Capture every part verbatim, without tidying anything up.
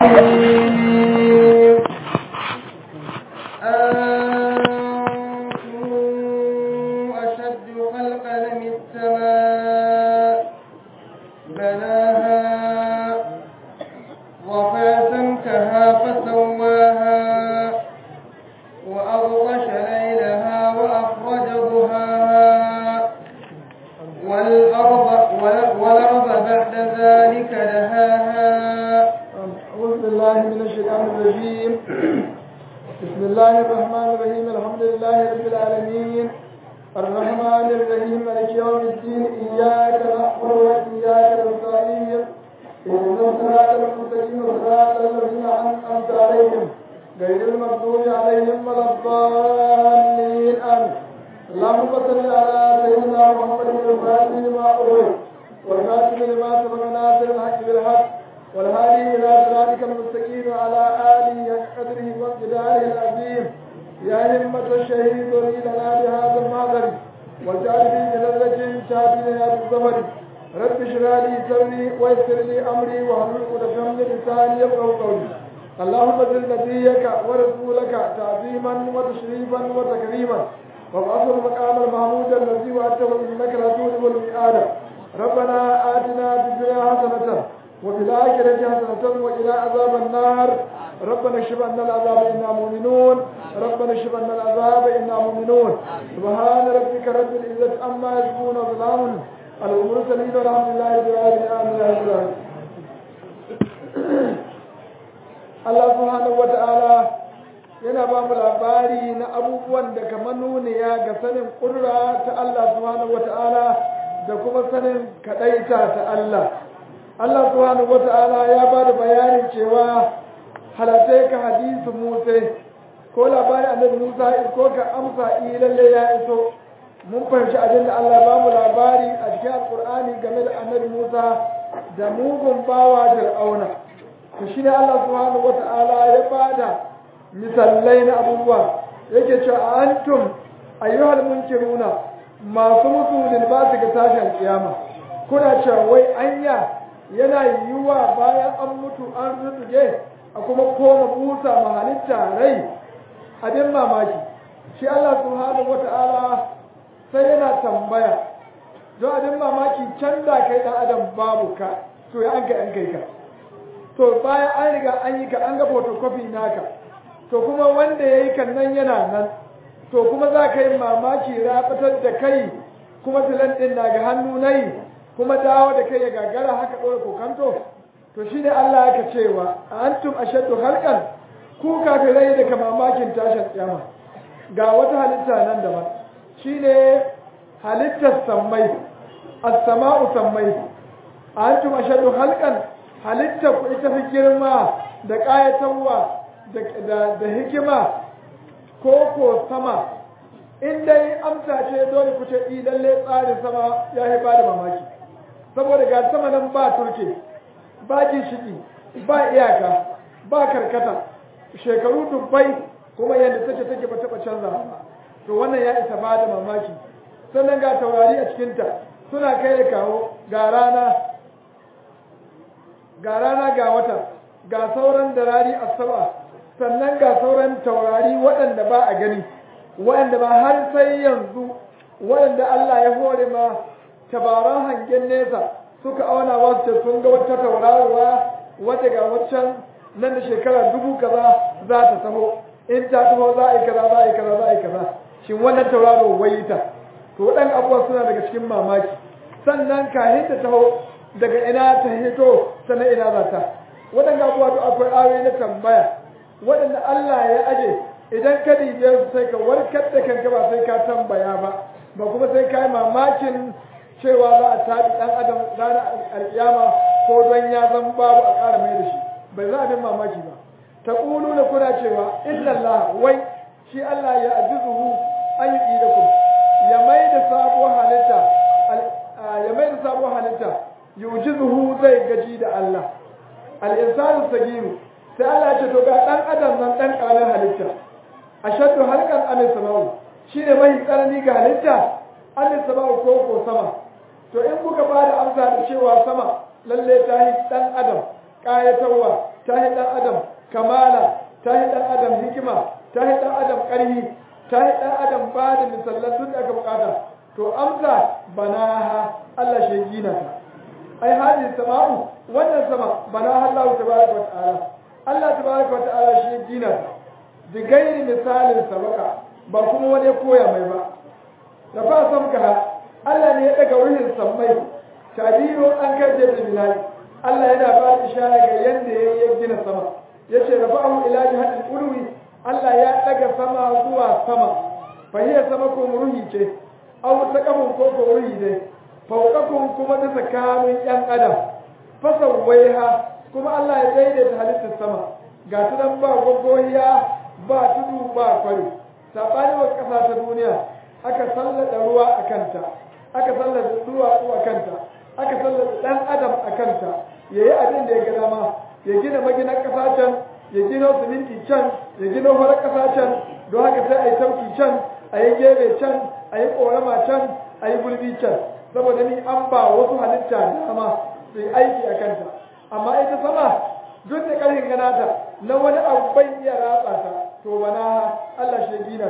sai Allah ya ce to ga dan adam nan dan karamin halitta ashaddu halqan am samau shine mai karani ga halitta am samau ko ko sama to in kuka ba da amsa da cewa sama lalle ta yi dan adam kayatarwa ta yi dan ta yi dan adam hikima ta yi dan adam ƙarfi ta yi dan adam ba da misallan duk da aka bukata to amsa banaha Allah shi gina ta ai hadin sama'u wannan sama banaha Allah tabaraka wa ta'ala Allah tabaraka wa ta'ala shi gina ta da gairi misalin sabaka ba kuma wani koya mai ba da fa samka Allah ne ya daga ruhin sammai tabiru an karje da bilal Allah yana ba da ishara ga yanda ya gina sama yace rafa'ahu ila jihadil ulwi Allah ya daga sama zuwa sama fa hiya samakum ruhi ce aw taqamun ko ko ruhi ne fawqakum kuma da tsakanin yan adam fasawaiha kuma Allah ya daidaita halittar sama ga tunan ba gogohiya ba tudu ba kwari sabani wa kasa ta duniya aka sallada ruwa akanta aka sallada duwatsu akanta aka sallada dan adam akanta yayi abin da ya ga dama ya gina maginar kasa can ya gina siminti can ya gina farar kasa can don haka sai a yi tauki can a yi gebe can a yi korama can a yi gulbi can saboda ni an ba wasu halitta dama su yi aiki a kanta amma ita sama duk da ƙarfin ganata na wani abu bai iya ratsa ta to bana Allah shi gina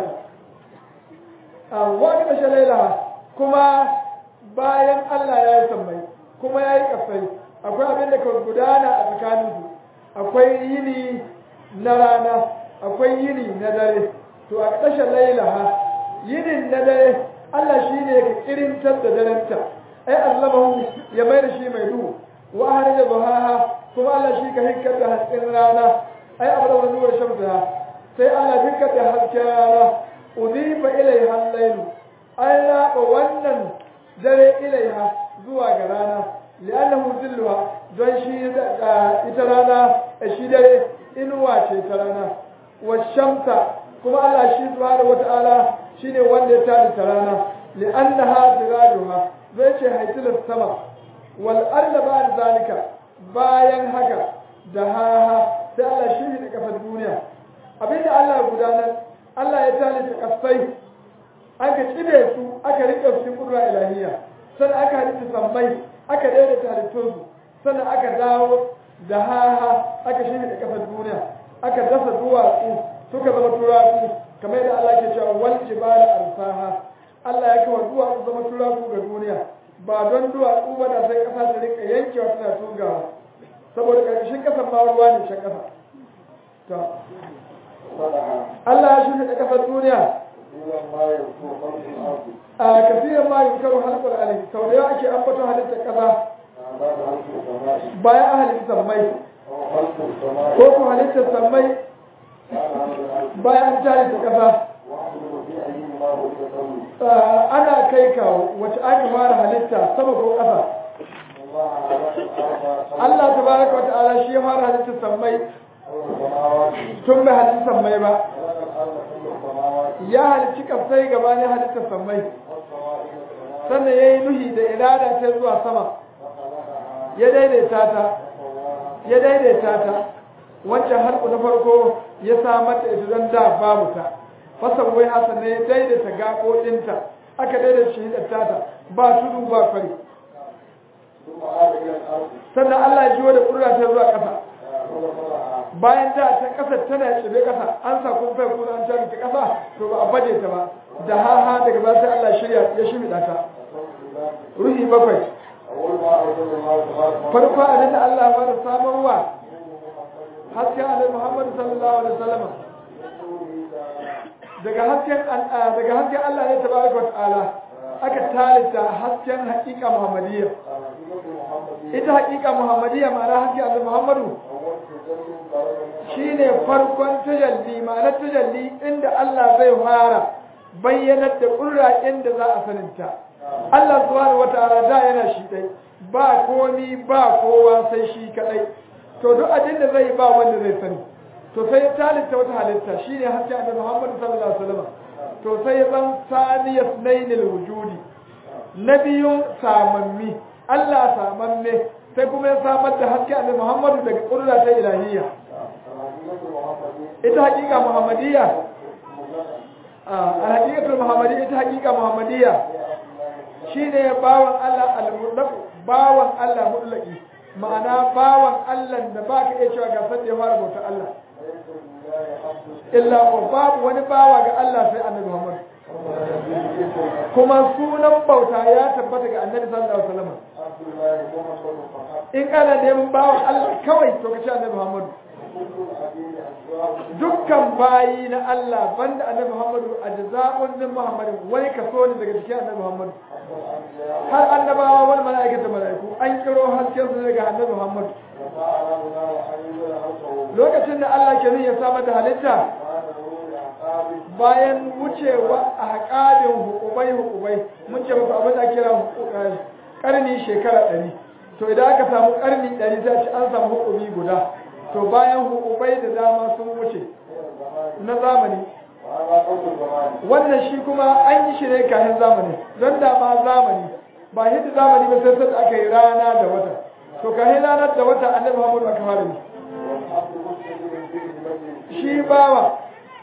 ta wa ka tashe lailaha kuma bayan Allah ya yi sammai kuma ya yi kasai akwai abin da ka gudana a tsakaninsu akwai yini na rana akwai yini na dare to a tashe lailaha yinin na dare Allah shi ne ka kirintar da darenta ai allamahu ya mai da shi mai duhu wa harja bahaha kuma Allah shi ka hikkar da hasken rana ai abada wa nuwar shamsa sai Allah hikkar da hasken rana udifa ilaiha al-layl ai la wannan dare ilaiha zuwa ga rana li'annahu zilluha don shi ita rana shi dare inuwa ce ta rana wa shamsa kuma Allah shi subhanahu wata'ala shine wanda ya tada ta rana li'annaha sirajuha zai ce haitul sama wal arda ba'da zalika bayan haka da haha sai Allah shi ne kafar duniya abinda Allah ya gudanar Allah ya tada ta kasai aka kibe su aka rike su cikin kudura ilahiyya sannan aka halitta sammai aka daidaita halittunsu sannan aka dawo da haha aka shi ne kafar duniya aka dasa duwatsu suka zama turaku kamar yadda Allah ke cewa wal jibala arsaha Allah ya kawo duwatsu zama turaku ga duniya ba don duwatsu ba da sai kasa ta rika yankewa tana tugawa saboda karkashin kasan ma ruwa ne shan kasa to Allah ya shi da kasar duniya a kafiran ma yunkaru halqul alayhi sau da yawa ake ambaton halittar kasa bayan an halitta sammai ko ku halittar sammai bayan an tare ta kasa ana kai kawo wacce aka fara halitta sama ko kasa Allah tabaraka wa ta'ala shi ya fara halittar sammai tun bai halitta sammai ba ya halicci kasai gabanin halittar sammai sannan ya yi nuhi da irada ta zuwa sama ya daidaita ta ya daidaita ta wancan harku na farko ya samar da ita don da babu ta fasan wai hasan ne ya daidaita gaɓoɗinta aka daidaita shi da tata ba tudu ba fari sannan Allah ya jiwo da ƙurra ta zuwa ƙasa bayan da ta ƙasa tana tsibe ƙasa an sa kun fai kuna an tare ta ƙasa to ba a baje ta ba da ha daga ba sai Allah shirya ya shimida ta ruhi bakwai farko abin da Allah ya fara samarwa hasken Annabi Muhammad sallallahu alaihi wasallam daga hasken daga hasken Allah ne tabaraka wa ta'ala aka talita hasken haƙiƙa Muhammadiyya ita haƙiƙa Muhammadiyya ma'ana hasken Annabi Muhammadu shine farkon tajalli ma'anar tajalli inda Allah zai fara bayyanar da ƙurra inda za a saninta Allah subhanahu wata'ala da yana shi dai ba komi ba kowa sai shi kadai to duk abin da zai ba wanda zai sani to sai ya talita wata halitta shine hasken Annabi Muhammad sallallahu alaihi wasallam to sai ya zan saniyas nainil wujudi nabiyun samammi Allah samamme sai kuma ya samar da haske Annabi Muhammadu daga ƙudura ta ilahiyya ita haƙiƙa Muhammadiyya a haƙiƙatul Muhammadiyya ita haƙiƙa Muhammadiyya shine bawan Allah al-mutlaq bawan Allah mutlaqi ma'ana bawan Allah da baka iya cewa ga sanda ya fara bauta Allah illa babu wani bawa ga Allah sai annabi Muhammad kuma sunan bauta ya tabbata ga annabi sallallahu alaihi wasallam in kana neman bawan Allah kawai to kace annabi Muhammad dukkan bayi na Allah banda annabi Muhammad ajza'un min Muhammadin wani kaso ne daga cikin annabi Muhammad har annabawa wal mala'ikatu mala'iku an kiro hasken su daga annabi Muhammad lokacin da Allah ke ya samar da halitta bayan wucewa a haƙarin hukubai hukubai mun ce muku abin da kira ƙarni shekara ɗari to idan aka samu ƙarni ɗari za ci an samu hukumi guda to bayan hukubai da dama sun wuce na zamani wannan shi kuma an yi shi ne kayan zamani don dama zamani ba yadda zamani ba sai sai aka yi rana da wata to kayan ranar da wata annabi Muhammadu aka fara ne shi bawa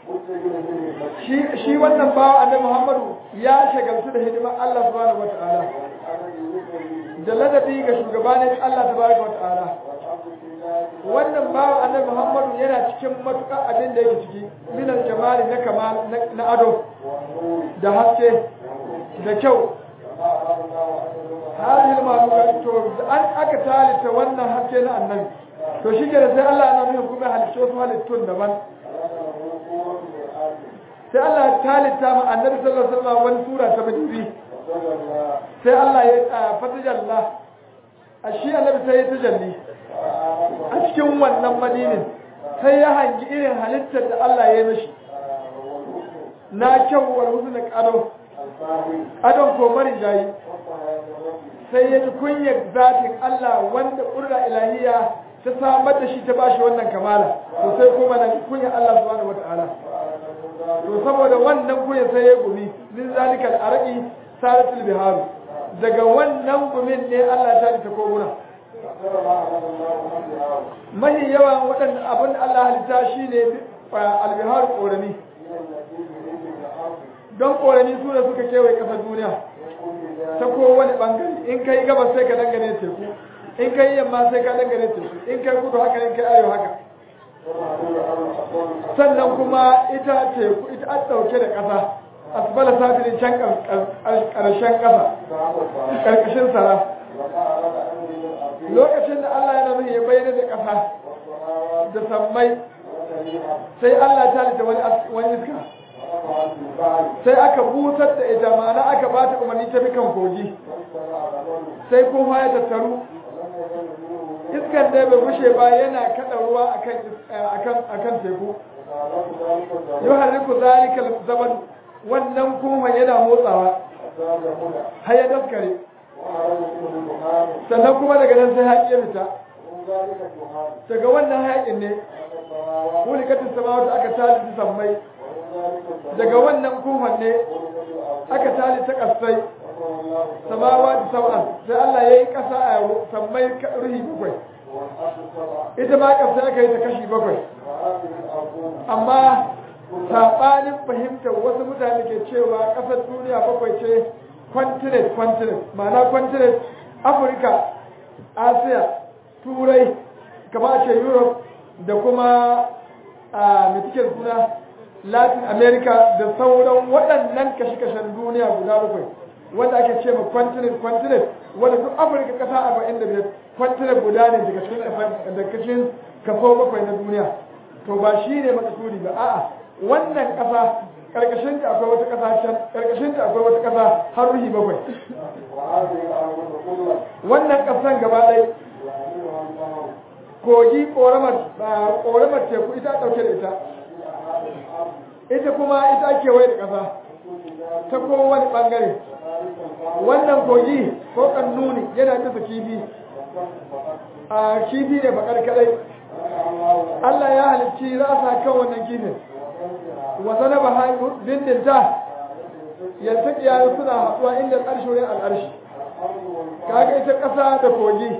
shi wannan bawa annabi Muhammadu ya shagaltu da hidimar Allah subhanahu wata'ala da ladabi ga shugabanin Allah tabaraka wata'ala wannan bawa annabi Muhammadu yana cikin matuƙa abin da yake ciki minal jamali na kamal na ado da haske da kyau hadil maluka to an aka talita wannan haske na annabi to shi ke da sai Allah ya nuna kuma halittu wasu halittun daban sai Allah ya talita ma annabi sallallahu alaihi wasallam wani sura ta bidiri sai Allah ya fatajalla a shi annabi sai ya tajalli a cikin wannan madinin sai ya hangi irin halittar da Allah ya yi mishi na kyau wal husn ado adon ko mari jayi sai ya ji kunyar zatin Allah wanda ƙurra ilahiya ta samar da shi ta bashi wannan kamala to sai kuma na kunyar Allah subhanahu wataala to saboda wannan kunyar sai ya gumi min zalikal arqi saratul bihar daga wannan gumin ne Allah ta ta koguna mahi yawan waɗanda abin Allah halitta shine albihar korami don korami su da suka kewaye ƙasar duniya ta kowane ɓangare in kai gabas sai ka dangane teku in kai yamma sai ka dangane teku in kai kudu haka in kai arewa haka sannan kuma ita teku ita an ɗauke da ƙasa asbala safirin can ƙarshen ƙasa ƙarƙashin sara lokacin da Allah ya nuna ya bayyana da ƙasa da sammai sai Allah ta lita wani iska sai aka busar da ita ma'ana aka ba ta umarni ta bikan kogi sai kuma ya tattaru iskan da bai rushe ba yana kada ruwa akan teku yau harriku zalikal zaman wannan kuma yana motsawa har ya daskare sannan kuma daga nan sai haƙi ya fita daga wannan haƙin ne kulikatin samawata aka talita sammai daga wannan kuman ne aka talita ƙasai samawa da sau'an sai Allah ya yi ƙasa a sammai ruhi bakwai ita ma ƙasa aka yi ta kashi bakwai amma saɓanin fahimtar wasu mutane ke cewa ƙasar duniya bakwai ce continent continent ma'ana continent afirka asiya turai kama ce europe da kuma a metikin suna latin america da sauran waɗannan kashe-kashen duniya guda bakwai wanda ake ce ma continent continent wanda duk afirka kasa arba'in da biyar continent guda ne daga cikin kaso bakwai na duniya to ba shi ne makasuri ba a'a wannan kasa karkashin ta akwai wata kasa can karkashin ta akwai wata kasa har ruhi bakwai wannan kasan gaba ɗaya kogi koramar koramar teku ita ɗauke da ita ita kuma ita kewaye da ƙasa ta kowane ɓangare wannan kogi ko kannuni yana kasa kifi a kifi ne bakar kadai Allah ya halicci rasa kan wannan kifin wasa na bahayu dindinta yaltaki ya suna haɗuwa inda ƙarshe wurin al'arshi kaga ita ƙasa da kogi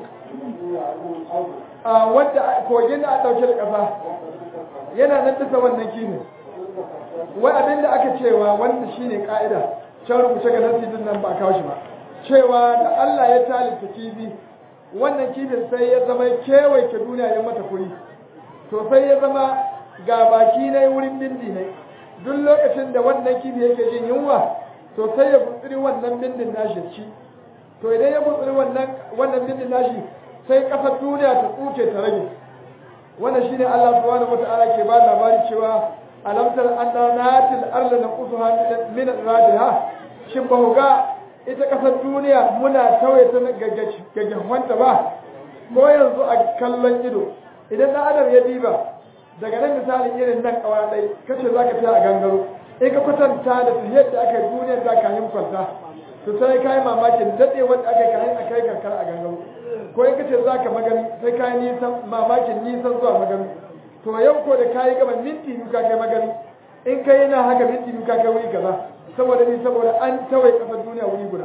a wadda kogin da a ɗauke da ƙasa yana nan bisa wannan kifin wai abin da aka cewa wanda shine ka'ida can rubuce ga nasibin nan ba a kawo shi ba cewa da Allah ya talita kifi wannan kifin sai ya zama kewaye duniya ya mata kuri to sai ya zama ga baki ne wurin bindi ne duk lokacin da wannan kifi yake jin yunwa to sai ya gutsiri wannan bindin nashi ci to idan ya gutsiri wannan wannan bindin nashi sai kasar duniya ta tsuke ta rage wannan shine Allah subhanahu wataala ke ba labari cewa alam tar anna natil arda naqusuha min radiha shin ba ga ita kasar duniya muna tawaye ta gaggawanta ba ko yanzu a kallon ido idan dan adam ya diba daga nan misalin irin nan kawai dai kace zaka tafi a gangaro in ka kwatanta da tafiyar da aka yi duniyar da kayan kwanta to sai kai mamakin dade wanda aka yi kayan akai karkar a gangaro ko in kace zaka magani sai kai nisan mamakin nisan zuwa magani to yau ko da kai gaban minti biyu ka kai magani in kai na haka minti biyu ka kai wuri kaza saboda ni saboda an tawaye kasar duniya wuri guda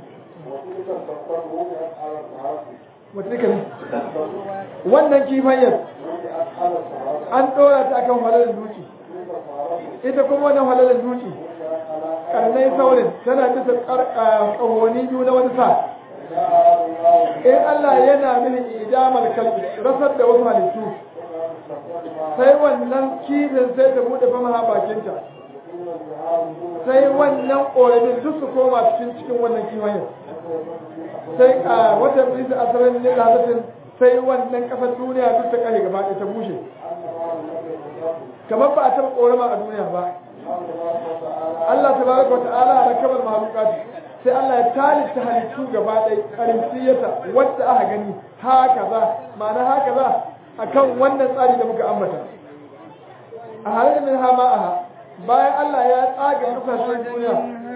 wannan kifayar an ɗora ta akan halalar duki ita kuma wannan halalar duki karnai saurin tana bisa ƙahoni biyu na wani sa in Allah yana mini idamar kalbi rasar da wasu halittu sai wannan kifin sai ta buɗe fama bakinta sai wannan ƙoramin duk su koma cikin cikin wannan kifayar sai a wata bisa asarar ne halittin sai wannan kasar duniya duk ta kare gaba ta bushe kamar ba a taɓa ƙorama a duniya ba Allah tabaraka wa ta'ala rakabar mahlukat sai Allah ya talita halittu gaba ɗaya karinsiyata wadda aka gani haka za ma'ana haka za akan wannan tsari da muka ambata a halin min ha ma'aha bayan Allah ya tsaga kasashen duniya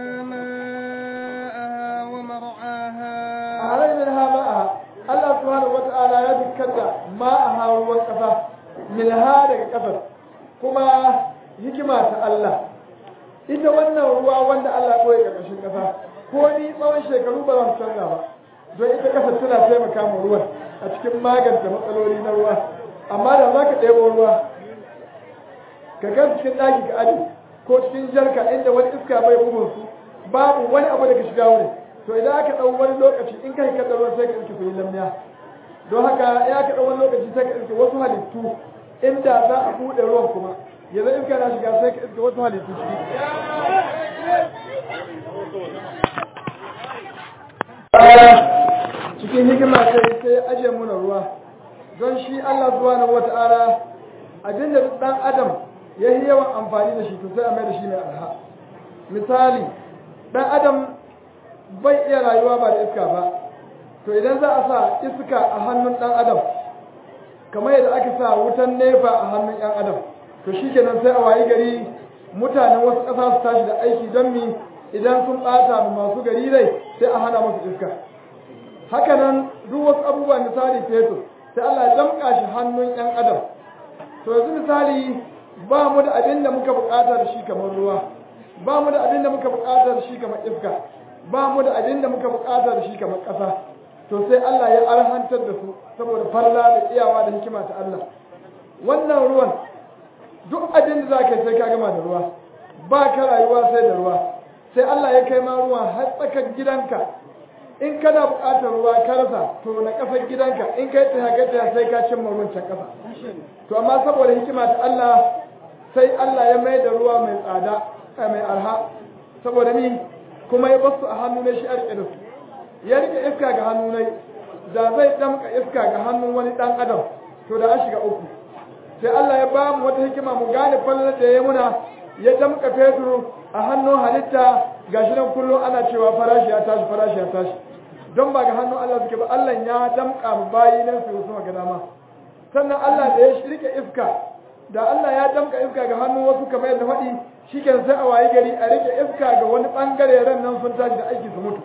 a halin min ha ma'aha Allah subhanahu wata'ala ya dukkan ma'aha ruwan kasa min ha daga kasar kuma hikima ta Allah ita wannan ruwa wanda Allah ya koyi karkashin kasa ko ni tsawon shekaru ba za su canza ba don ita kasar tana taimaka ma ruwan a cikin magance matsaloli na ruwa amma da za ka ɗebo ruwa ka ga cikin ɗaki ka aji ko cikin jarka inda wani iska bai bugun su babu wani abu da ka shiga wurin to idan aka ɗau wani lokaci in kai ka ruwan sai ka iske su yi lamniya don haka ya ka ɗau wani lokaci sai ka iske wasu halittu inda za a buɗe ruwan kuma yanzu iska na shiga sai ka iske wasu halittu ciki cikin hikima sai sai aje muna ruwa don shi Allah subhanahu wata'ala abinda dan adam ya yi yawan amfani da shi to sai a mai da shi mai arha misali dan adam bai iya rayuwa ba da iska ba to idan za a sa iska a hannun dan adam kamar yadda aka sa wutan nefa a hannun yan adam to shikenan sai a wayi gari mutanen wasu ƙasa su tashi da aiki don mi idan sun ɓata masu gari rai sai a hana musu iska haka nan duk wasu abubuwa misali fetur sai Allah ya damƙa shi hannun yan adam to yanzu misali ba mu da abin da muka buƙata da shi kamar ruwa ba mu da abin da muka buƙata da shi kamar iska ba mu da abin da muka buƙata da shi kamar ƙasa to sai Allah ya arhantar da su saboda falla da iyawa da hikima ta Allah wannan ruwan duk abin da za ka yi sai ka gama da ruwa ba ka rayuwa sai da ruwa sai Allah ya kai ma ruwa har tsakar gidanka in kana buƙatar ruwa ka rasa to na ƙasar gidanka in kai ta haka ta sai ka cimma ruwan can ƙasa to amma saboda hikima ta Allah sai Allah ya mai da ruwa mai tsada mai arha saboda ni kuma ya basu a hannu ne shi a riƙe da su ya riƙe iska ga hannu ne da zai damƙa iska ga hannun wani ɗan adam to da an shiga uku sai Allah ya ba mu wata hikima mu gane fallar da ya muna ya damƙa fetur a hannun halitta gashi nan kullum ana cewa farashi ya tashi farashi ya tashi don ba ga hannun Allah suke ba Allah ya damƙa mu bayi nan su wasu ga dama sannan Allah da ya rike iska da Allah ya damƙa iska ga hannun wasu kamar yadda faɗi shikenan sai a wayi gari a rike iska ga wani bangare ran nan sun tashi da aiki su mutu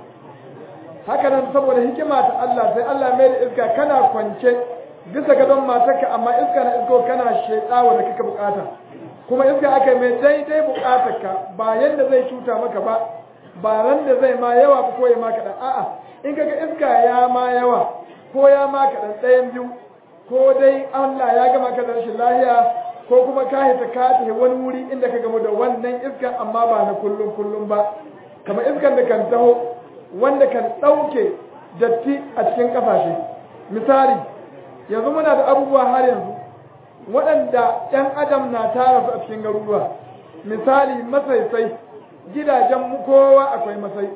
haka nan saboda hikima ta Allah sai Allah mai da iska kana kwance bisa gadon matarka amma iska na isko kana shedawa da kake bukata kuma iska aka mai daidai bukatarka ba yanda zai cuta maka ba ba ran da zai ma yawa ko ya maka dan a'a in kaga iska ya ma yawa ko ya maka dan ɗayan biyu ko dai Allah ya gama ka da rashin lahiya ko kuma ka hita ka tafi wani wuri inda ka gamu da wannan iskan amma ba na kullum kullum ba kamar iskan da kan taho wanda kan ɗauke datti a cikin ƙasashe misali yanzu muna da abubuwa har yanzu waɗanda ‘yan adam na tara su a cikin garuruwa misali masaisai gidajen kowa akwai masai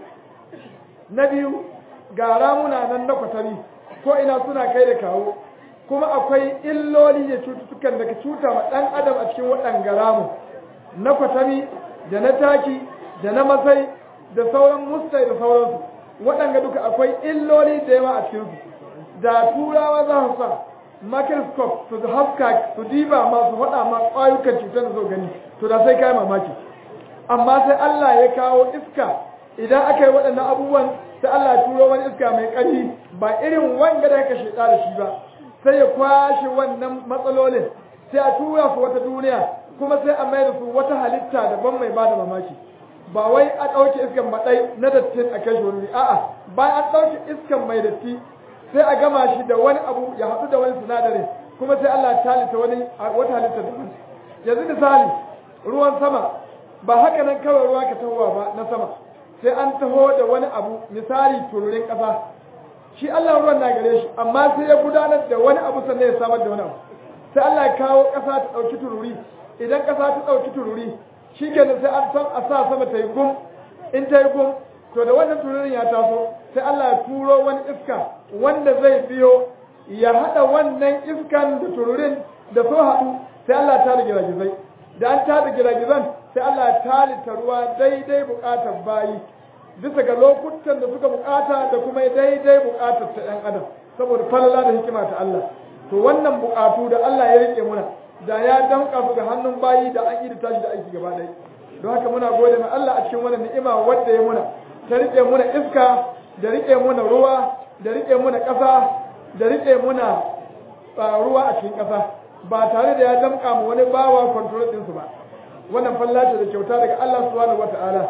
na biyu ga ramuna nan na kwatami ko ina suna kai da kawo kuma akwai illoli da cututtukan da ka cuta wa ɗan adam a cikin waɗanga ramu na kwatami da na taki da na masai da sauran mustai da sauransu waɗanga duka akwai illoli da yawa a cikinsu da turawa za su sa microscope su haska su diba masu faɗa ma ƙwayukan cutar da zo gani to da sai kai mamaki amma sai Allah ya kawo iska idan aka yi waɗannan abubuwan sai Allah ya turo wani iska mai ƙarfi ba irin wanga da ka sheda da shi ba sai ya kwashe wannan matsalolin sai a tura su wata duniya kuma sai a mai da su wata halitta daban mai bada mamaki ba wai a ɗauke iskan maɗai na dattin a kai shi wani a'a bayan an ɗauke iskan mai datti sai a gama shi da wani abu ya haɗu da wani sinadarin kuma sai Allah ya talita wani wata halitta daban yanzu misali ruwan sama ba haka nan kawai ruwa ka tahowa ba na sama sai an taho da wani abu misali tururin ƙasa shi Allah ruwan na gare shi amma sai ya gudanar da wani abu sannan ya samar da wani abu sai Allah ya kawo ƙasa ta ɗauki tururi idan ƙasa ta ɗauki tururi shi kenan sai an san a sa sama ta yi gum in ta yi gum to da wannan tururin ya taso sai Allah ya turo wani iska wanda zai biyo ya haɗa wannan iskan da tururin da so haɗu sai Allah ya tada giragizai da an tada giragizan sai Allah ya talita ruwa daidai buƙatar bayi bisa ga lokutan da suka buƙata da kuma daidai buƙatar ta ɗan adam saboda falala da hikima ta Allah to wannan buƙatu da Allah ya rike muna da ya damƙa su ga hannun bayi da an yi da tashi da aiki gaba ɗaya don haka muna gode ma Allah a cikin wannan ni'ima wadda ya muna ta rike muna iska da rike muna ruwa da rike muna ƙasa da rike muna ruwa a cikin ƙasa ba tare da ya damƙa mu wani bawa control ɗinsu ba wannan fallace da kyauta daga Allah subhanahu wata'ala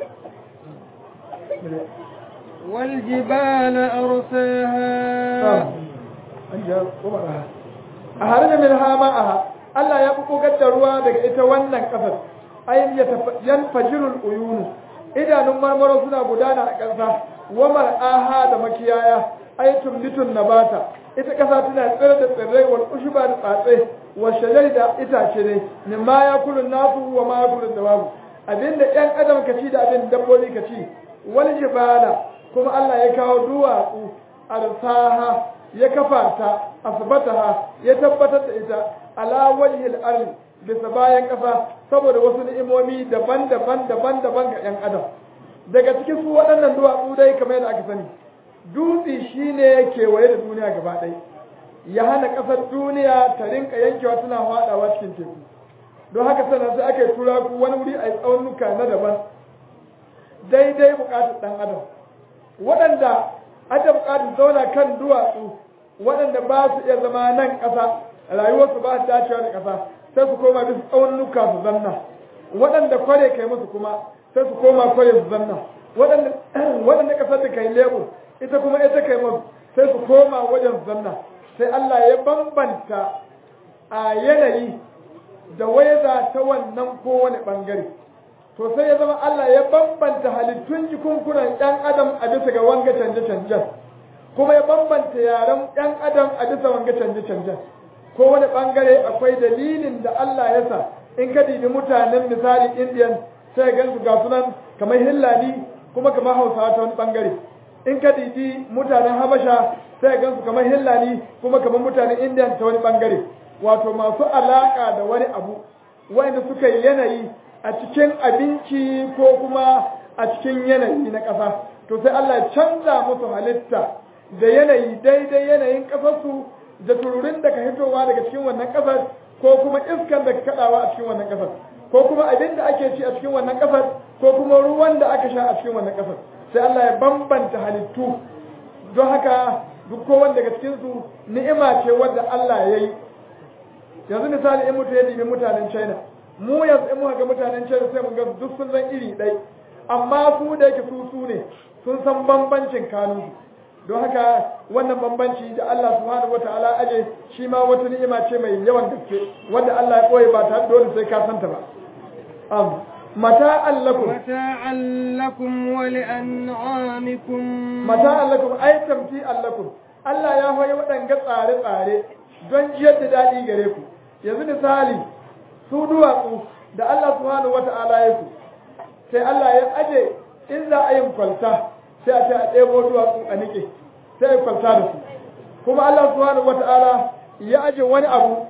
wal jibala arsaha a harin min hama'aha Allah ya buƙoƙar da ruwa daga ita wannan ƙasar ayin yan fajirul uyunu idanun marmaro suna gudana a ƙasa wa mar'aha da makiyaya ay tumlitun nabata ita ƙasa tana tsire da tsirrai wal ushuba da tsatse wa shajari da itace ne min ma yakulu nasu wa ma yakulu dawabu abinda ɗan adam ka ci da abin dabbobi ka ci wal jibala kuma Allah ya kawo duwatsu arsaha ya kafa ta asbataha ya tabbatar da ita ala wajhil ardi bisa bayan ƙasa saboda wasu ni'imomi daban-daban daban-daban ga ɗan adam daga cikin su waɗannan duwatsu dai kamar yadda aka sani dutse shine kewaye da duniya gaba ɗaya ya hana ƙasar duniya ta rinka yankewa tana faɗawa cikin teku don haka sannan sai aka yi tura ku wani wuri a yi tsaunuka na daban daidai buƙatar ɗan adam waɗanda aka buƙatar zauna kan duwatsu waɗanda ba su iya zama nan ƙasa rayuwarsu ba su dacewa da ƙasa sai su koma bisa tsaunuka su zanna waɗanda kware kai musu kuma sai su koma kware su zanna waɗanda ƙasar da kai lebur ita kuma ita kai musu sai su koma wajen su zanna sai Allah ya bambanta a yanayi da waiza ta wannan kowane ɓangare to sai ya zama Allah ya bambanta halittun jikunkunan ɗan adam a bisa ga wanga canje-canjen kuma ya bambanta yaren ɗan adam a bisa wanga canje-canjen kowane ɓangare akwai dalilin da Allah ya sa in ka dibi mutanen misali indiyan sai gan su ga sunan kamar hillani kuma kamar hausawa ta wani ɓangare in ka dibi mutanen habasha sai gan su kamar hillani kuma kamar mutanen indiyan ta wani ɓangare wato masu alaƙa da wani abu wanda suka yi yanayi a cikin abinci ko kuma a cikin yanayi na ƙasa to sai Allah ya canza musu halitta da yanayi daidai yanayin ƙasarsu da tururin da ka hitowa daga cikin wannan ƙasar ko kuma iskan da ka kaɗawa a cikin wannan ƙasar ko kuma abin da ake ci a cikin wannan ƙasar ko kuma ruwan da aka sha a cikin wannan ƙasar sai Allah ya bambanta halittu don haka duk kowanne daga cikinsu ni'ima ce wadda Allah ya yi yanzu misali in mutum ya dibi mutanen China mu yanzu in muka ga mutanen China sai mun ga duk sun zan iri ɗai amma su da yake su su ne sun san bambancin kanunsu don haka wannan bambanci da Allah subhanahu wataala aje shi ma wata ni'ima ce mai yawan gaske wanda Allah ya koyi ba ta dole sai ka santa ba am mata'an lakum mata'an lakum wa li'an'amikum mata'an lakum ay tamti'an lakum Allah ya hoyi waɗanga tsare-tsare don jiyar da daɗi gare ku yanzu misali su duwatsu da Allah subhanahu wata'ala ya su sai Allah ya aje in za a yin kwalta sai a ce a ɗebo duwatsu a nike sai a kwalta da su kuma Allah subhanahu wata'ala ya aje wani abu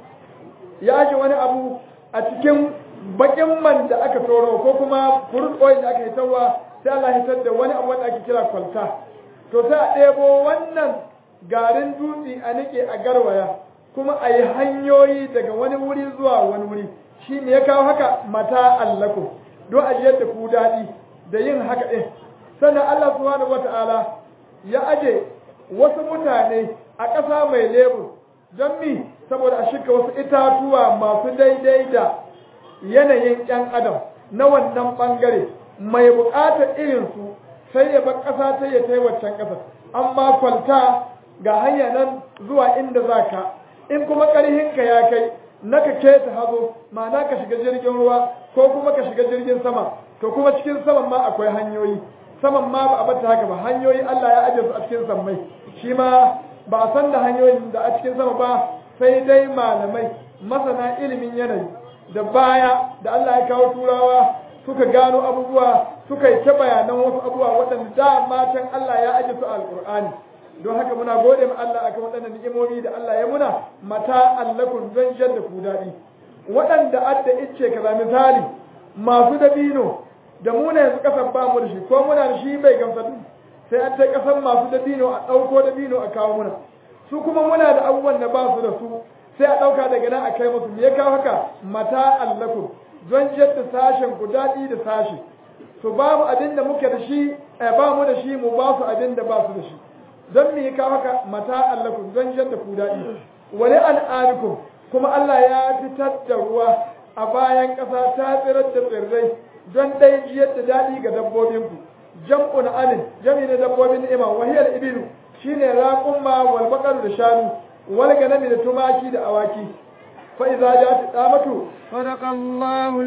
ya aje wani abu a cikin bakin man da aka toro ko kuma furut oil da aka yi tawa sai Allah ya hitar da wani abu wanda ake kira kwalta to sai a ɗebo wannan garin dutse a nike a garwaya kuma a yi hanyoyi daga wani wuri zuwa wani wuri shi ne ya kawo haka mata allaku don ajiyar da ku daɗi da yin haka ɗin sannan Allah subhanahu wata'ala ya aje wasu mutane a ƙasa mai lebur don mi saboda a shirka wasu itatuwa masu daidai da yanayin ƴan adam na wannan ɓangare mai buƙatar irinsu sai ya bar ƙasa ta ya tai waccan ƙasa amma kwalta ga hanya nan zuwa inda za ka in kuma ƙarhinka ya kai na ka keta hazo ma'ana ka shiga jirgin ruwa ko kuma ka shiga jirgin sama to kuma cikin saman ma akwai hanyoyi saman ma ba a bata haka ba hanyoyi Allah ya ajiye su a cikin sammai shi ma ba a san da hanyoyin da a cikin sama ba sai dai malamai masana ilimin yanayi da baya da Allah ya kawo turawa suka gano abubuwa suka yi ta bayanan wasu abubuwa waɗanda da matan Allah ya ajiye su a alƙur'ani don haka muna gode ma Allah akan waɗannan ni'imomi da Allah ya muna mata allakun don jan da ku daɗi waɗanda adda icce kaza misali masu dabino da muna yanzu ƙasar ba mu da shi ko muna da shi bai gamsa sai an ta ƙasar masu dabino a ɗauko dabino a kawo muna su kuma muna da abubuwan da ba su da su sai a ɗauka daga nan a kai musu me ya kawo haka mata allakun don jan da sashen ku daɗi da sashi su ba mu abin da muke da shi ba mu da shi mu ba su abin da ba su da shi don me ka haka mata allakum don jadda ku daɗi wani al'adikum kuma Allah ya fitar da ruwa a bayan ƙasa ta tsirar da tsirrai don dai jiyar da daɗi ga dabbobinku jam'un amin jami na dabbobin ni'ima wahiyar ibilu shine raƙumma wal baqaru da shanu wal ganami da tumaki da awaki fa idza ja'at damatu sadaqallahu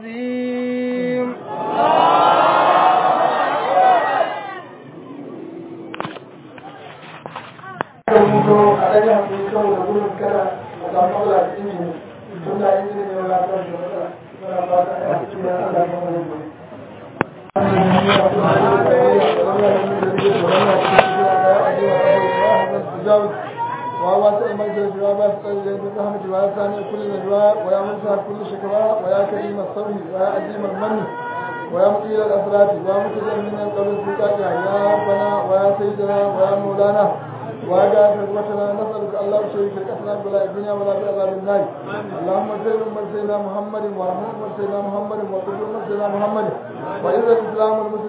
al-azim mutu a ɗaya hankali kawai da gudun kada a samu Allah da injini tun da injini ne wala ta shi wata wala ba ta yi a cikin Allah ta wani gudu. وواسع المجد وباسط الجد الرحمة ويسامع كل الأجواء ويا منشأ كل شكوى ويا كريم الصبر ويا عظيم المن ويا مقيل الأسرات ويا متجر من القبر الزكاة يا ربنا ويا سيدنا ويا مولانا وجاء خدمتنا نسألك الله شريك الأسلام ولا الدنيا ولا بعذاب النار اللهم صل على سيدنا محمد وعلى سيدنا محمد وعلى سيدنا محمد وإذا الإسلام